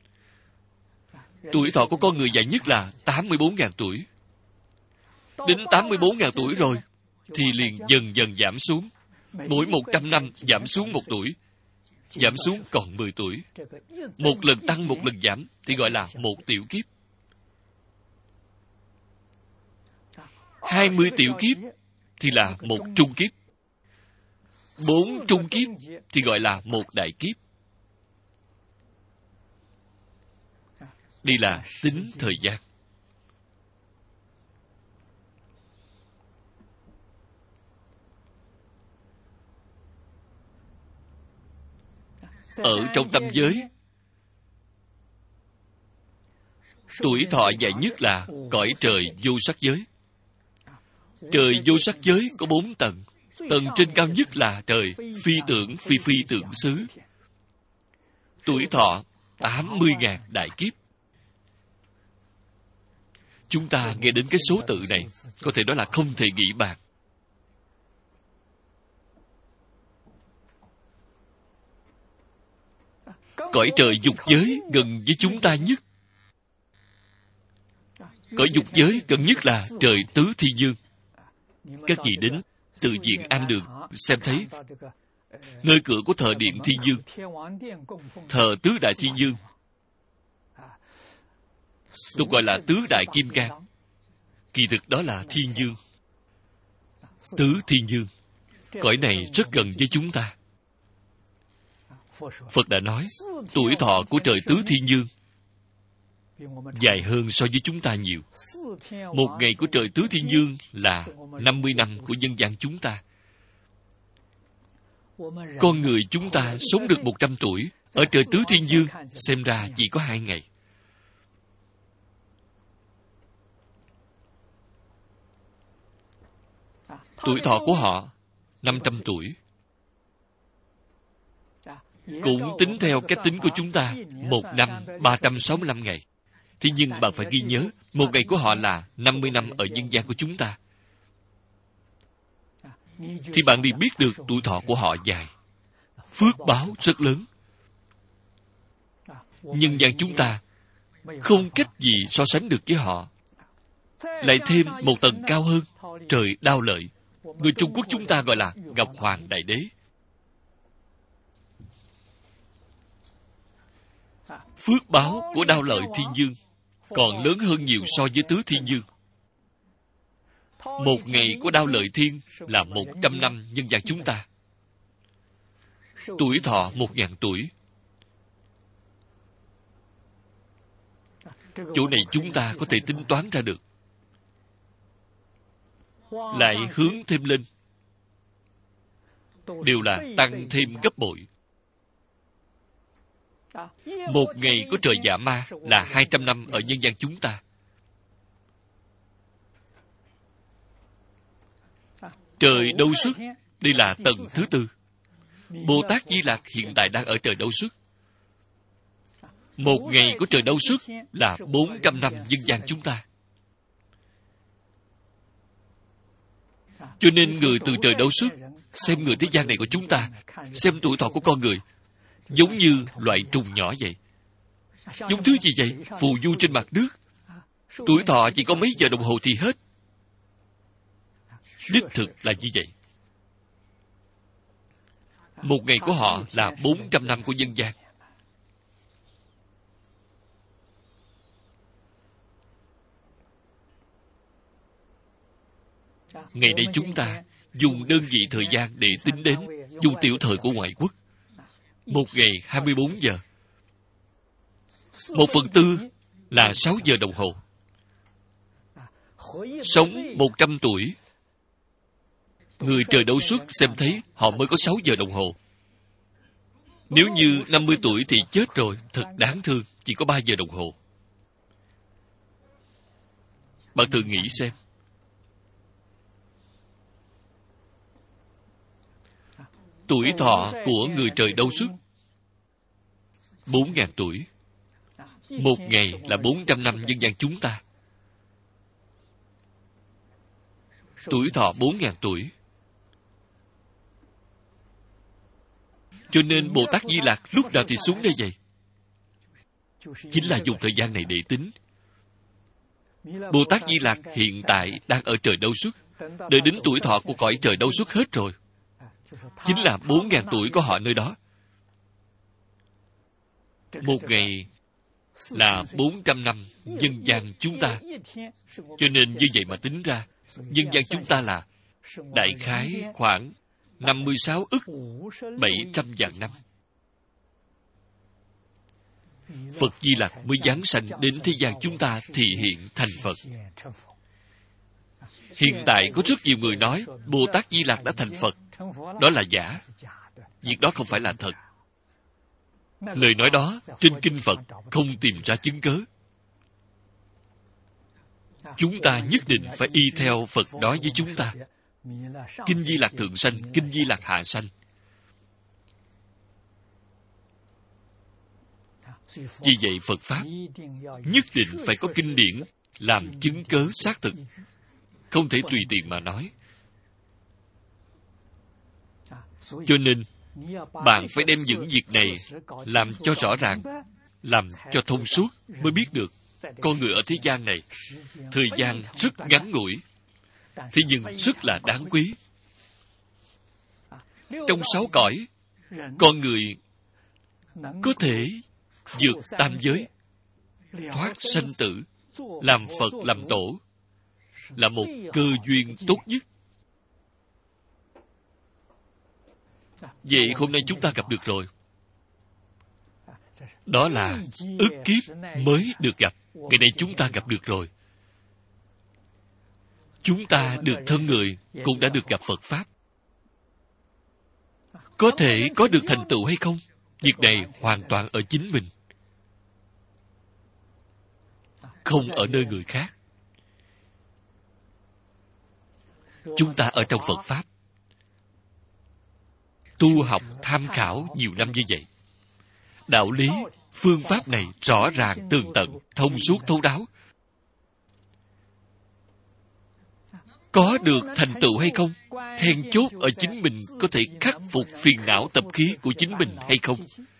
Tuổi thọ của con người dài nhất là 84.000 tuổi. Đến 84.000 tuổi rồi thì liền dần dần giảm xuống. Mỗi 100 năm giảm xuống 1 tuổi. Giảm xuống còn 10 tuổi. Một lần tăng, một lần giảm thì gọi là một tiểu kiếp. 20 tiểu kiếp thì là một trung kiếp. 4 trung kiếp thì gọi là một đại kiếp. Đây là tính thời gian. Ở trong tâm giới, tuổi thọ dài nhất là cõi trời vô sắc giới. Trời vô sắc giới có 4 tầng. Tầng trên cao nhất là trời phi tưởng phi phi tưởng xứ. Tuổi thọ 80.000 đại kiếp. Chúng ta nghe đến cái số tự này, có thể nói là không thể nghĩ bàn. Cõi trời dục giới gần với chúng ta nhất. Cõi dục giới gần nhất là trời tứ thiên dương. Các vị đến Từ Viện An Đường xem thấy nơi cửa của thờ điện thiên dương, thờ tứ đại thiên dương, tôi gọi là tứ đại kim cang, kỳ thực đó là thiên dương. Tứ thiên dương, cõi này rất gần với chúng ta. Phật đã nói tuổi thọ của trời tứ thiên dương dài hơn so với chúng ta nhiều. Một ngày của trời tứ thiên dương là 50 năm của nhân gian chúng ta. Con người chúng ta sống được 100 tuổi, ở trời tứ thiên dương xem ra chỉ có 2 ngày. Tuổi thọ của họ 500 tuổi. Cũng tính theo cách tính của chúng ta, 1 năm 365 ngày. Thế nhưng bạn phải ghi nhớ, một ngày của họ là 50 năm ở nhân gian của chúng ta. Thì bạn đi biết được tuổi thọ của họ dài. Phước báo rất lớn. Nhân gian chúng ta không cách gì so sánh được với họ. Lại thêm một tầng cao hơn, trời Đao Lợi. Người Trung Quốc chúng ta gọi là Ngọc Hoàng Đại Đế. Phước báo của Đao Lợi Thiên Dương còn lớn hơn nhiều so với tứ thiên dương. Một ngày của Đao Lợi Thiên là 100 năm nhân gian chúng ta. Tuổi thọ 1000 tuổi. Chỗ này chúng ta có thể tính toán ra được. Lại hướng thêm lên, đều là tăng thêm gấp bội. Một ngày của trời Dạ Ma là 200 năm ở nhân gian chúng ta. Trời Đâu Xuất, đây là tầng thứ 4. Bồ Tát Di Lặc hiện tại đang ở trời Đâu Xuất. Một ngày của trời Đâu Xuất là 400 năm nhân gian chúng ta. Cho nên người từ trời Đâu Xuất xem người thế gian này của chúng ta, xem tuổi thọ của con người, giống như loại trùng nhỏ vậy. Giống thứ gì vậy? Phù du trên mặt nước. Tuổi thọ chỉ có mấy giờ đồng hồ thì hết. Đích thực là như vậy. Một ngày của họ là 400 năm của nhân gian. Ngày nay chúng ta dùng đơn vị thời gian để tính đến, dùng tiểu thời của ngoại quốc. Một ngày 24 giờ. 1/4 là 6 giờ đồng hồ. Sống 100 tuổi. Người trời Đâu Xuất xem thấy họ mới có 6 giờ đồng hồ. Nếu như 50 tuổi thì chết rồi, thật đáng thương, chỉ có 3 giờ đồng hồ. Bạn thử nghĩ xem. Tuổi thọ của người trời Đâu Xuất 4.000 tuổi. Một ngày là 400 năm nhân gian chúng ta. Tuổi thọ 4.000 tuổi. Cho nên Bồ Tát Di Lặc lúc nào thì xuống đây vậy? Chính là dùng thời gian này để tính. Bồ Tát Di Lặc hiện tại đang ở trời Đâu Xuất. Đợi đến tuổi thọ của cõi trời Đâu Xuất hết rồi, chính là 4.000 tuổi của họ nơi đó. Một ngày là 400 năm nhân gian chúng ta. Cho nên như vậy mà tính ra, nhân gian chúng ta là đại khái khoảng 56 ức 700 vạn năm. Phật Di Lặc mới giáng sanh đến thế gian chúng ta thì hiện thành Phật. Hiện tại có rất nhiều người nói Bồ Tát Di Lặc đã thành Phật. Đó là giả. Việc đó không phải là thật. Lời nói đó trên kinh Phật không tìm ra chứng cớ. Chúng ta nhất định phải y theo Phật nói với chúng ta. Kinh Di Lạc thượng sanh, Kinh Di Lạc hạ sanh. Vì vậy Phật Pháp nhất định phải có kinh điển làm chứng cớ xác thực, không thể tùy tiện mà nói. Cho nên bạn phải đem những việc này làm cho rõ ràng, làm cho thông suốt mới biết được con người ở thế gian này thời gian rất ngắn ngủi, thế nhưng rất là đáng quý. Trong 6 cõi, con người có thể vượt tam giới, thoát sanh tử, làm Phật làm Tổ, là một cơ duyên tốt nhất. Vậy hôm nay chúng ta gặp được rồi. Đó là ức kiếp mới được gặp. Ngày nay chúng ta gặp được rồi. Chúng ta được thân người cũng đã được gặp Phật Pháp. Có thể có được thành tựu hay không? Việc này hoàn toàn ở chính mình, không ở nơi người khác. Chúng ta ở trong Phật Pháp tu học tham khảo nhiều năm như vậy, đạo lý, phương pháp này rõ ràng tường tận, thông suốt thấu đáo. Có được thành tựu hay không? Then chốt ở chính mình có thể khắc phục phiền não tập khí của chính mình hay không?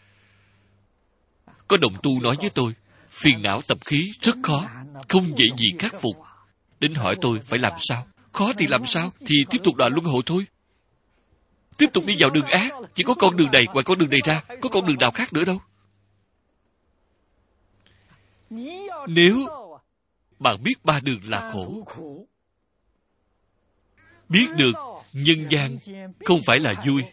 Có đồng tu nói với tôi, phiền não tập khí rất khó, không dễ gì khắc phục. Đến hỏi tôi phải làm sao? Khó thì làm sao? Thì tiếp tục đọa luân hồi thôi. Tiếp tục đi vào đường ác. Chỉ có con đường này, ngoài con đường này ra, có con đường nào khác nữa đâu. Nếu bạn biết 3 đường là khổ, biết được nhân gian không phải là vui,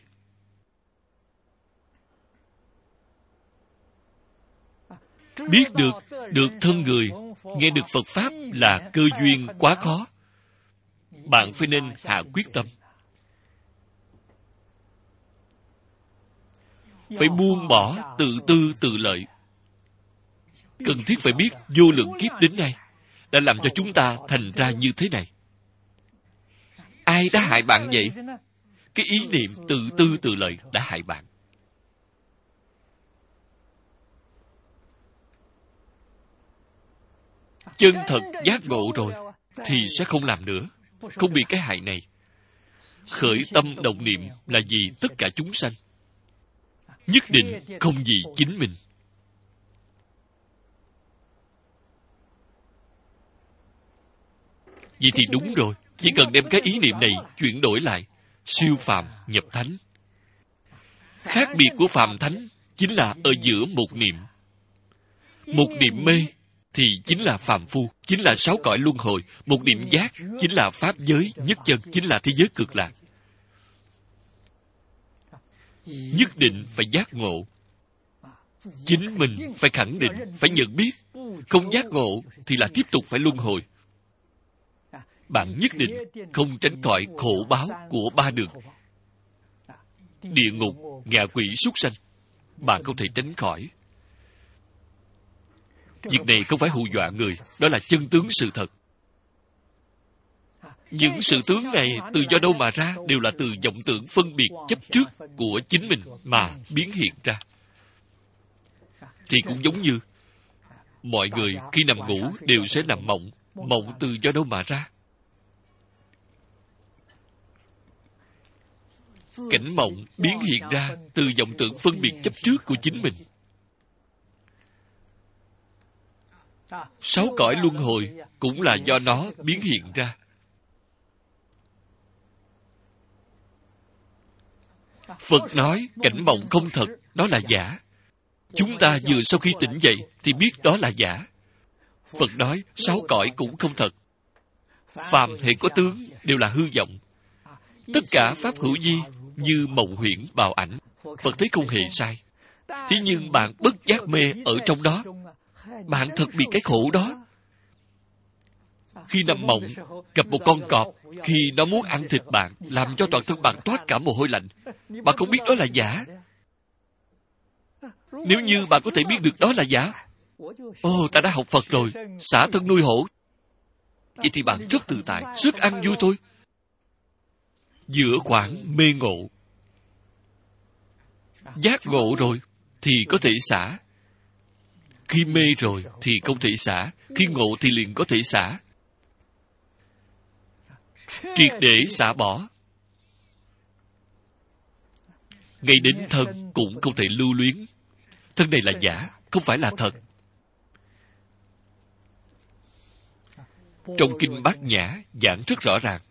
biết được thân người, nghe được Phật Pháp là cơ duyên quá khó, bạn phải nên hạ quyết tâm. Phải buông bỏ tự tư tự lợi. Cần thiết phải biết vô lượng kiếp đến nay đã làm cho chúng ta thành ra như thế này. Ai đã hại bạn vậy? Cái ý niệm tự tư tự lợi đã hại bạn. Chân thật giác ngộ rồi thì sẽ không làm nữa, không bị cái hại này. Khởi tâm động niệm là vì tất cả chúng sanh, nhất định không vì chính mình. Vậy thì đúng rồi, chỉ cần đem cái ý niệm này chuyển đổi lại, siêu phàm nhập thánh. Khác biệt của phàm thánh chính là ở giữa một niệm. Một niệm mê thì chính là phàm phu, chính là 6 cõi luân hồi. Một niệm giác chính là pháp giới nhất chân, chính là thế giới cực lạc. Nhất định phải giác ngộ. Chính mình phải khẳng định, phải nhận biết. Không giác ngộ thì là tiếp tục phải luân hồi. Bạn nhất định không tránh khỏi khổ báo của 3 đường. Địa ngục, ngạ quỷ, súc sanh, bạn không thể tránh khỏi. Việc này không phải hù dọa người, đó là chân tướng sự thật. Những sự tướng này từ do đâu mà ra? Đều là từ vọng tưởng phân biệt chấp trước của chính mình mà biến hiện ra. Thì cũng giống như mọi người khi nằm ngủ đều sẽ làm mộng. Mộng từ do đâu mà ra? Cảnh mộng biến hiện ra từ vọng tưởng phân biệt chấp trước của chính mình. 6 cõi luân hồi cũng là do nó biến hiện ra. Phật nói cảnh mộng không thật, đó là giả. Chúng ta vừa sau khi tỉnh dậy thì biết đó là giả. Phật nói 6 cõi cũng không thật. Phàm hệ có tướng đều là hư vọng. Tất cả pháp hữu vi như mộng huyễn bào ảnh. Phật thấy không hề sai. Thế nhưng bạn bất giác mê ở trong đó, bạn thật bị cái khổ đó. Khi nằm mộng, gặp một con cọp, khi nó muốn ăn thịt bạn, làm cho toàn thân bạn toát cả mồ hôi lạnh. Bạn không biết đó là giả. Nếu như bạn có thể biết được đó là giả, ta đã học Phật rồi, xả thân nuôi hổ, vậy thì bạn rất tự tại, rất ăn vui thôi. giữa khoảng mê ngộ. Giác ngộ rồi thì có thể xả. Khi mê rồi thì không thể xả. Khi ngộ thì liền có thể xả. Triệt để xả bỏ. Ngay đến thân cũng không thể lưu luyến. Thân này là giả, không phải là thật. Trong Kinh Bát Nhã giảng rất rõ ràng.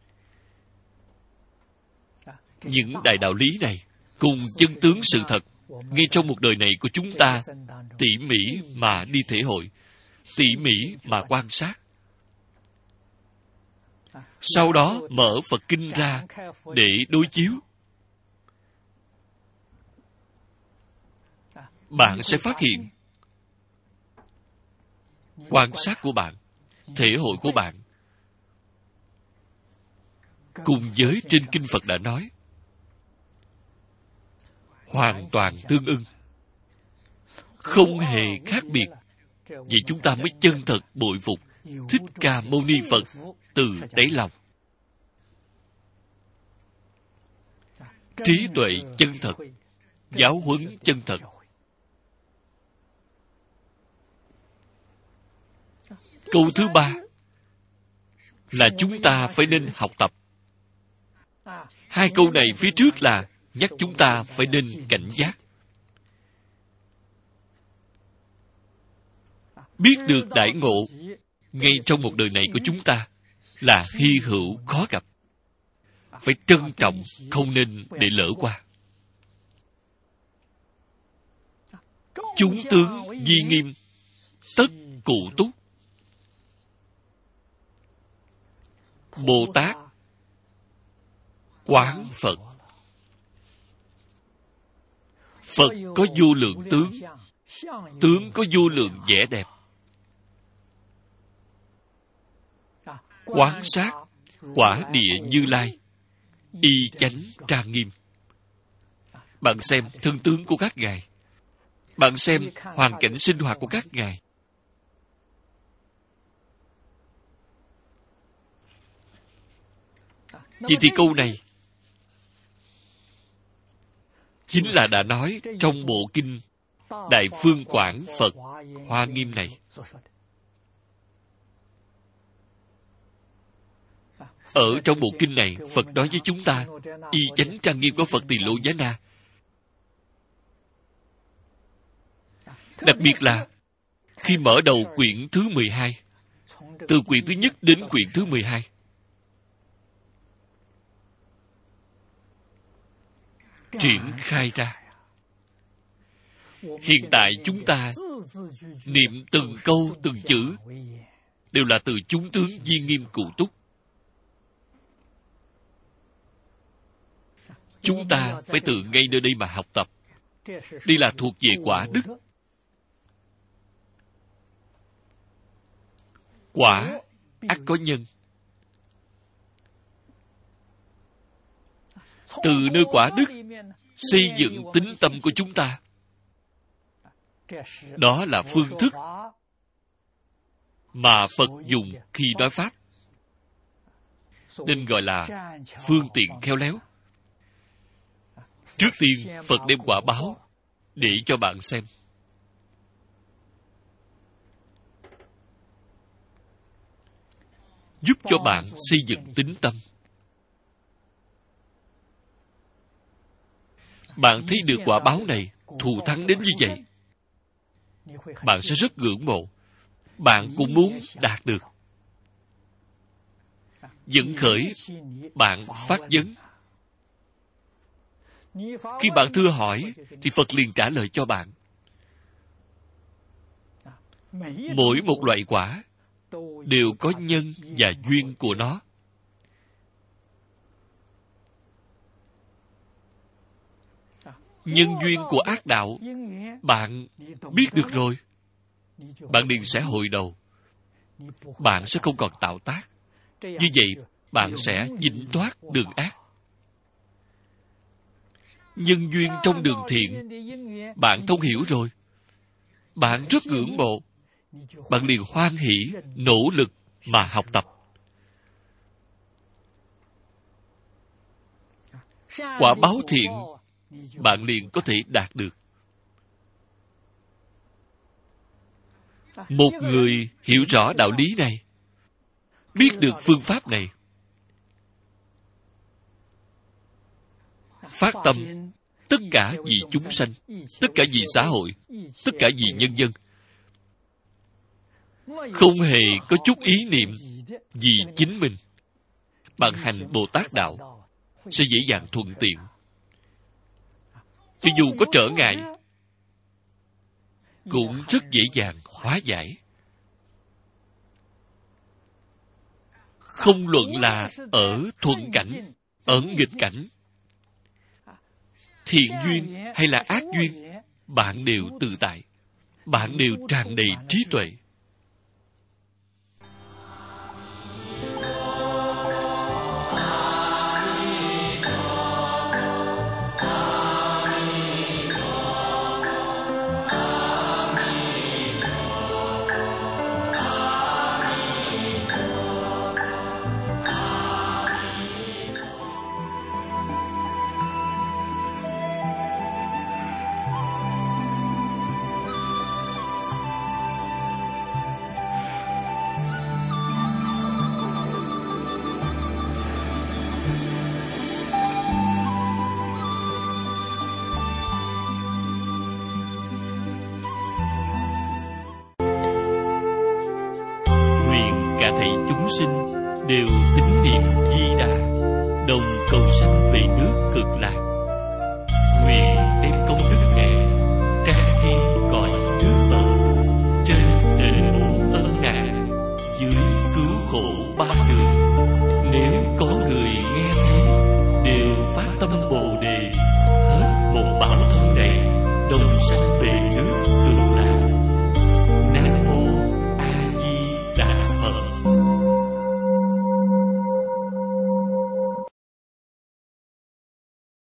Những đại đạo lý này cùng chân tướng sự thật ngay trong một đời này của chúng ta tỉ mỉ mà đi thể hội, tỉ mỉ mà quan sát. Sau đó mở Phật Kinh ra để đối chiếu. Bạn sẽ phát hiện quan sát của bạn, thể hội của bạn cùng với trên Kinh Phật đã nói hoàn toàn tương ưng, không hề khác biệt. Vậy chúng ta mới chân thật bội phục Thích Ca Mâu Ni Phật từ đáy lòng. Trí tuệ chân thật, giáo huấn chân thật. Câu thứ ba là chúng ta phải nên học tập. Hai câu này phía trước là nhắc chúng ta phải nên cảnh giác. Biết được đại ngộ ngay trong một đời này của chúng ta là hy hữu khó gặp. Phải trân trọng, không nên để lỡ qua. Chúng tướng di nghiêm, tất cụ túc. Bồ Tát quán Phật. Phật có vô lượng tướng, tướng có vô lượng vẻ đẹp. Quán sát quả địa Như Lai, y chánh trang nghiêm. Bạn xem thân tướng của các ngài, bạn xem hoàn cảnh sinh hoạt của các ngài. Vậy thì câu này chính là đã nói trong bộ kinh Đại Phương Quảng Phật Hoa Nghiêm này. Ở trong bộ kinh này, Phật nói với chúng ta y chánh trang nghiêm của Phật Tỳ Lô Giá Na. Đặc biệt là khi mở đầu quyển thứ 12, từ quyển thứ nhất đến quyển thứ 12, triển khai ra. Hiện tại chúng ta niệm từng câu từng chữ đều là từ chúng tướng di nghiêm cụ túc. Chúng ta phải từ ngay nơi đây mà học tập. Đây là thuộc về quả đức. Quả ắt có nhân. Từ nơi quả đức xây dựng tín tâm của chúng ta. Đó là phương thức mà Phật dùng khi nói Pháp. Nên gọi là phương tiện khéo léo. Trước tiên, Phật đem quả báo để cho bạn xem. Giúp cho bạn xây dựng tín tâm. Bạn thấy được quả báo này thù thắng đến như vậy, bạn sẽ rất ngưỡng mộ. Bạn cũng muốn đạt được. Dẫn khởi, bạn phát vấn. Khi bạn thưa hỏi, thì Phật liền trả lời cho bạn. Mỗi một loại quả đều có nhân và duyên của nó. Nhân duyên của ác đạo, bạn biết được rồi, bạn liền sẽ hồi đầu. Bạn sẽ không còn tạo tác. Như vậy, bạn sẽ vĩnh thoát đường ác. Nhân duyên trong đường thiện, bạn thông hiểu rồi. Bạn rất ngưỡng mộ. Bạn liền hoan hỷ, nỗ lực mà học tập. quả báo thiện, bạn liền có thể đạt được. Một người hiểu rõ đạo lý này, biết được phương pháp này, phát tâm tất cả vì chúng sanh, tất cả vì xã hội, tất cả vì nhân dân, không hề có chút ý niệm vì chính mình, bạn hành Bồ Tát đạo sẽ dễ dàng thuận tiện. Cho dù có trở ngại, cũng rất dễ dàng hóa giải. Không luận là ở thuận cảnh, ở nghịch cảnh, thiện duyên hay là ác duyên, bạn đều tự tại, bạn đều tràn đầy trí tuệ. Sinh đều tín niệm Di Đà, đồng cầu sanh về nước Cực Lạc. Nguyện đem công đức này trang nghiêm cõi nước Phật, trên đền bù ân nạn, dưới cứu khổ ba đường. Nếu có người